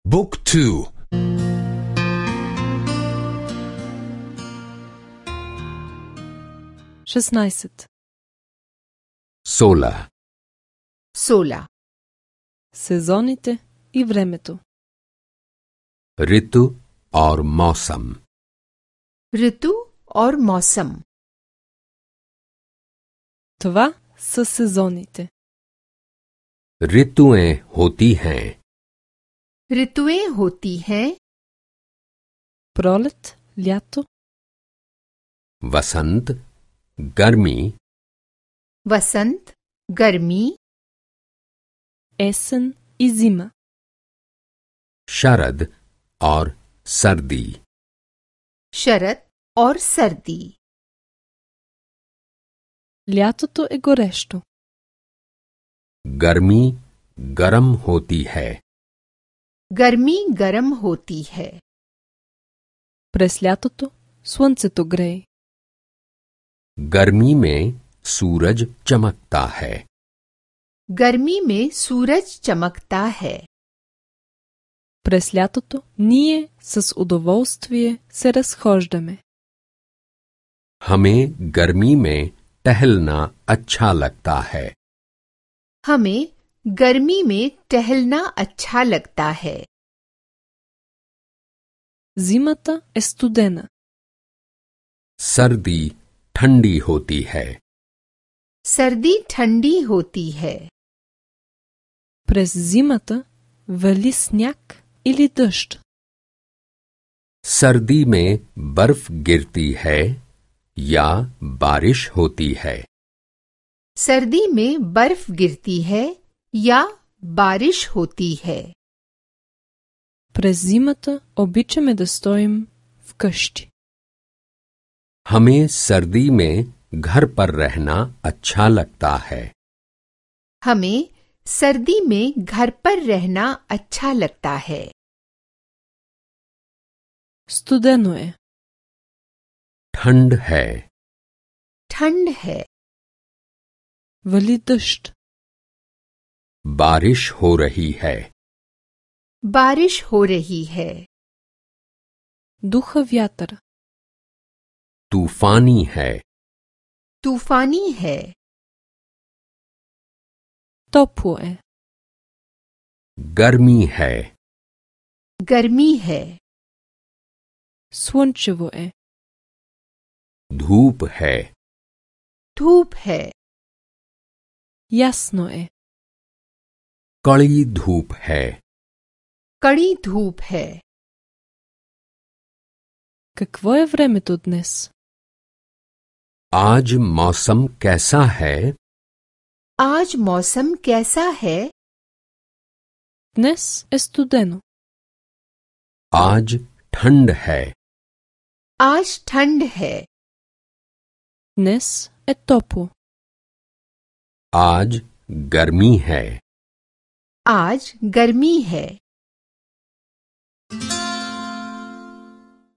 بوك تو 16. 16. 16. Сезоните и времето. ऋतु और मौसम। ऋतु और मौसम। Това са сезоните. ऋतुएं होती हैं। ऋतुएं होती हैं। Пролет, лято, वसंत, गर्मी, वसंत, गर्मी, есен и зима. शरद और सर्दी। शरद और सर्दी। Лятото е горещо. गर्मी गरम होती है। गर्मी गरम होती है। През лятото слънцето грее. गर्मी में सूरज चमकता है। गर्मी में सूरज चमकता है। През лятото ние с удоволствие се разхождаме. हमें गर्मी में टहलना अच्छा लगता है। हमें गर्मी में टहलना अच्छा लगता है। Зимата е студена. सर्दी ठंडी होती है। सर्दी ठंडी होती है। През зимата вали сняг или дъжд. सर्दी में बर्फ गिरती है या बारिश होती है। सर्दी में बर्फ गिरती है या बारिश होती है। През зимата обичаме да стоим вкъщи. हमें सर्दी में घर पर रहना अच्छा लगता है। हमें सर्दी में घर पर रहना अच्छा लगता है। Студено е. ठंड है। ठंड है। Вали дъжд. बारिश हो रही है। बारिश हो रही है। Духа вятър. तूफानी है। तूफानी है। Топло е. गर्मी है। गर्मी है। Слънчево е. धूप है। धूप है। Ясно е. कड़ी धूप है। कड़ी धूप है। Какво е времето днес? आज मौसम कैसा है? आज मौसम कैसा है? Днес е студено. आज ठंड है। आज ठंड है। Днес е топло. आज गर्मी है। आज गर्मी है।